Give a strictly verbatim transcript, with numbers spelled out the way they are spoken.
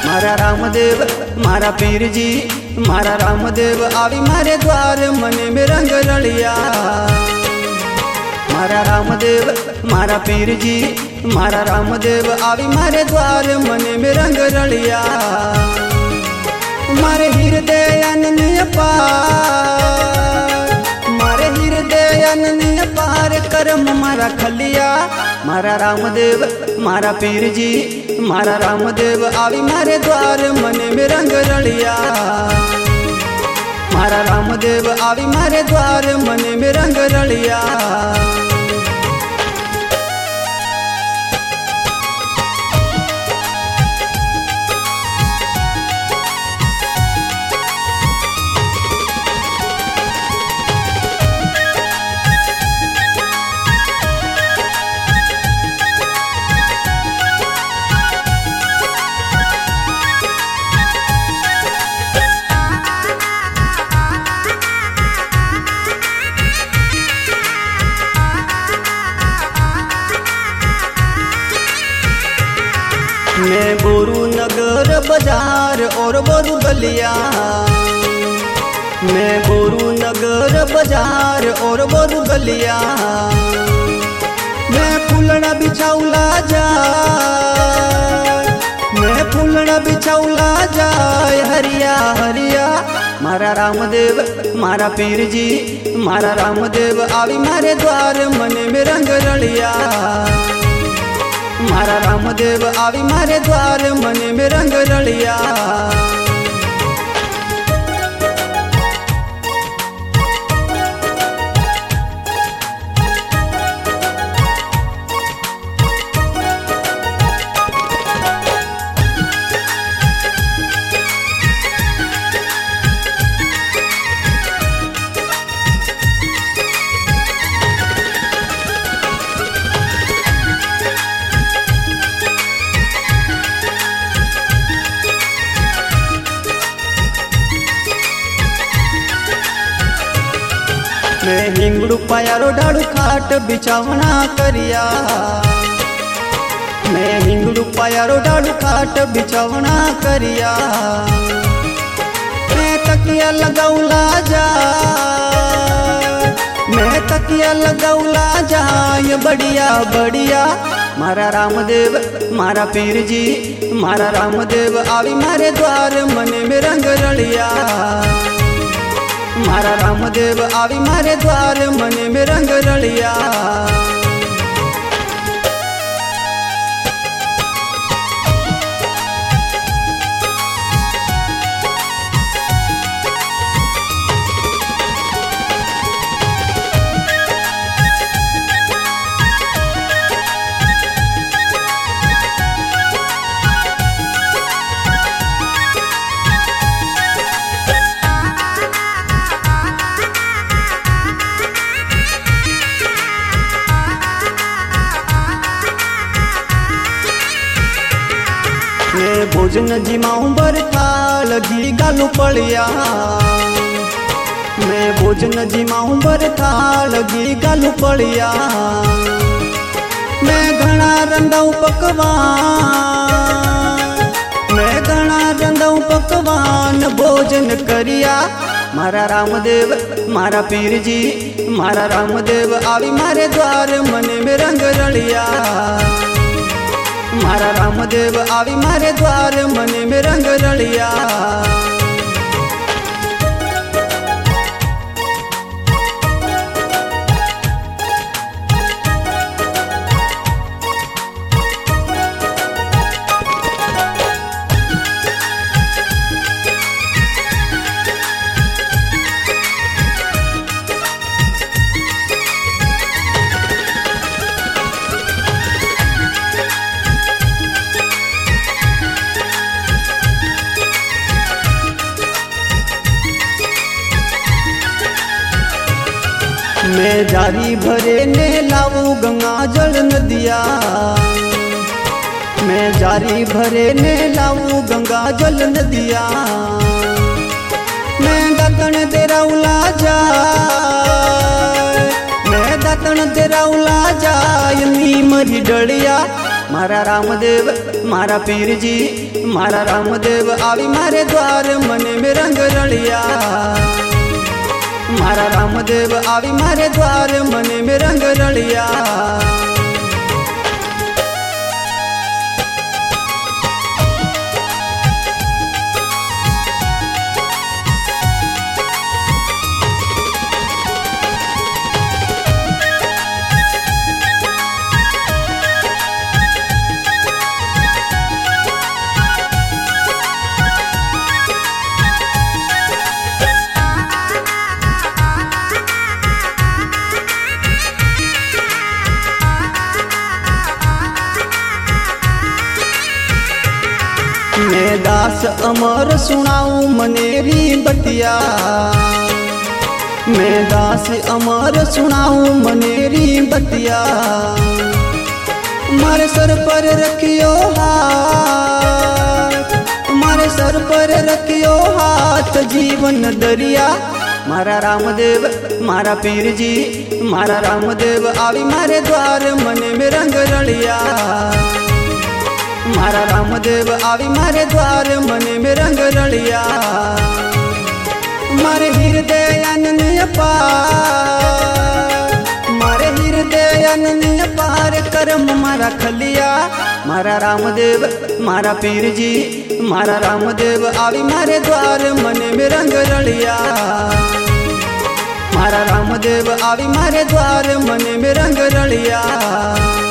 मारा रामदेव मारा पीर जी मारा रामदेव आवी मारे द्वार मने में रंग रलिया। मारा रामदेव मारा पीर जी मारा रामदेव आवी मारे द्वार मने में रंग रलिया। मारे हृदय अनन्य पार मारे हृदय अनन्य पार करम मारा खलिया। मारा रामदेव मारा पीर जी मारा रामदेव आवी मारे द्वार मने में रंग रलिया। मारा रामदेव आवी मारे द्वार मने में रंग रलिया। मैं बोरू नगर बाजार और बोरू गलिया। मैं बोरू नगर बाजार और बोरू गलिया। मैं फूलना बिछाऊला जाए मैं फूलना बिछाऊला जाए हरिया हरिया। मारा रामदेव मारा पीर जी मारा रामदेव आवी मारे द्वार मने में रंग रलिया। मारा रामदेव आवी मारे द्वार मने में रंग रलिया। मैं हिंगड़ू पायारो डाड़ू खाट बिछावना करिया। मैं हिंगड़ू पायारो डाड़ू खाट बिछावना करिया। मैं तकिया लगाऊला जा मैं तकिया लगाऊला जाए बढ़िया बढ़िया। मारा रामदेव मारा पीर जी मारा रामदेव आवी मारे द्वार मने में रंग रलिया। मारा रामदेव आवी मारे द्वार मने में रंग रलिया। मैं भोजन जिमाऊं बरथा लगी गालू पड़िया। मैं भोजन जिमाऊं बरथा लगी गालू पड़िया। मैं घना रंधाऊं पकवान मैं घना रंधाऊं पकवान भोजन करिया। मारा रामदेव मारा पीर जी मारा रामदेव आवी मारे द्वार मने में रंग रलिया। मारा रामदेव आवी मारे द्वार मने में रंग रलिया। मैं जारी भरे ने लाऊं गंगा जल नदिया। मैं जारी भरे ने लाऊं गंगा जल नदिया। मैं दातन तेरा उला जा मैं दातन तेरा उला जाय नी मरी डलिया। मारा रामदेव मारा पीर जी मारा रामदेव आवी मारे द्वार मने में रंग रलिया। मारा रामदेव आवी मारे द्वार मने में रंग रलिया। मैं दास अमर सुनाऊं मनेरी बतिया। मैं दास अमर सुनाऊं मनेरी बतिया। मारे सर पर रखियो हाथ मारे सर पर रखियो हाथ जीवन दरिया। मारा रामदेव मारा पीर जी मारा रामदेव आवी मारे द्वार मने में रंग रलिया। मारा रामदेव आवी मारे द्वार मने में रंग रलिया। मारे हृदय अनन्य पार मारे हृदय अनन्य पार कर्म मारा खलिया। मारा रामदेव मारा पीर जी मारा रामदेव आवी मारे द्वार मने में रंग रलिया। मारा रामदेव आवी मारे द्वार मने में रंग रलिया।